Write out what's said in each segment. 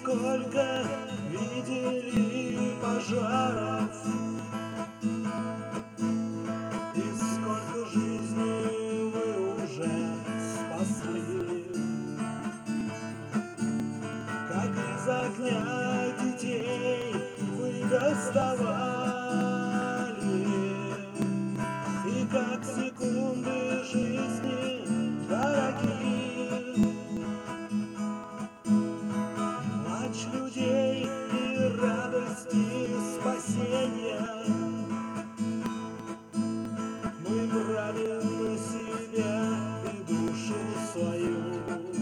сколько видели пожаров, и сколько жизней вы уже спасли. Как из огня детей вы доставали, и как секунды жизни дороги. Плач людей и радости спасения мы брали на себя и душу свою.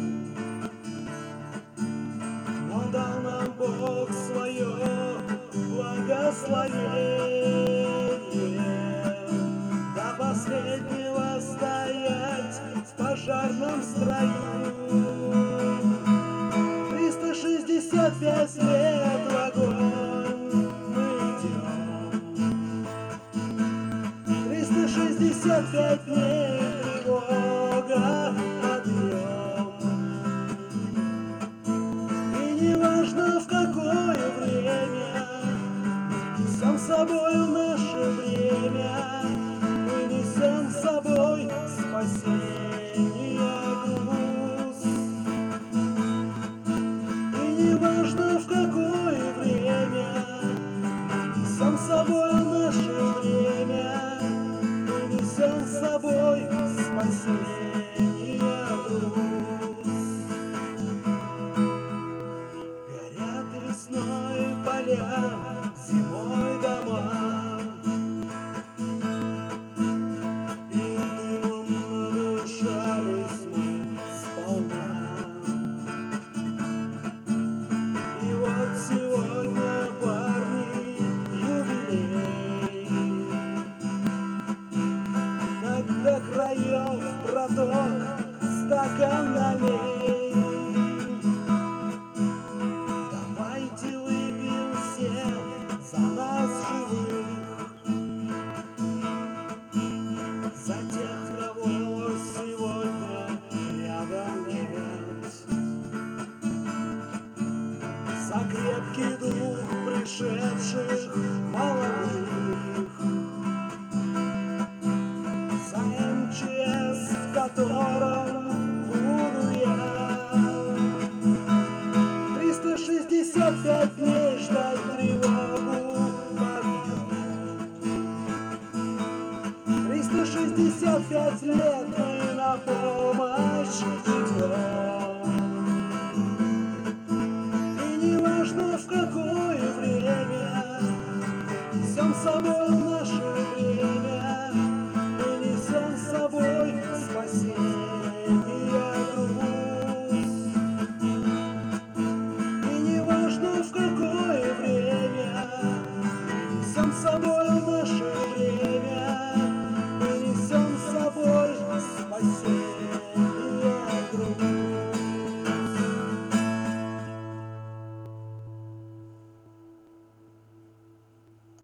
Но дал нам Бог свое благословение до последнего стоять в пожарном строю. 365 лет в огонь мы идем, 365 дней тревога, подъем. И не важно в какое время, несем с собой в наше время, мы несем с собой спасение груз. И не важно в какое время, несем с собой в наше время, мы несем с собой спасение груз. Горят весной поля, зимой дома, и дымом надышались мы сполна. И вот сегодня, парни, юбилей, как до краев проток стакан налей. Давайте выпьем все за нас живых, за тех, кого сегодня рядом нет, за крепкий дух пришедших молодых, за МЧС, в котором буду я. 365 дней ждать тревогу, подъем. 365 лет мы на помощь.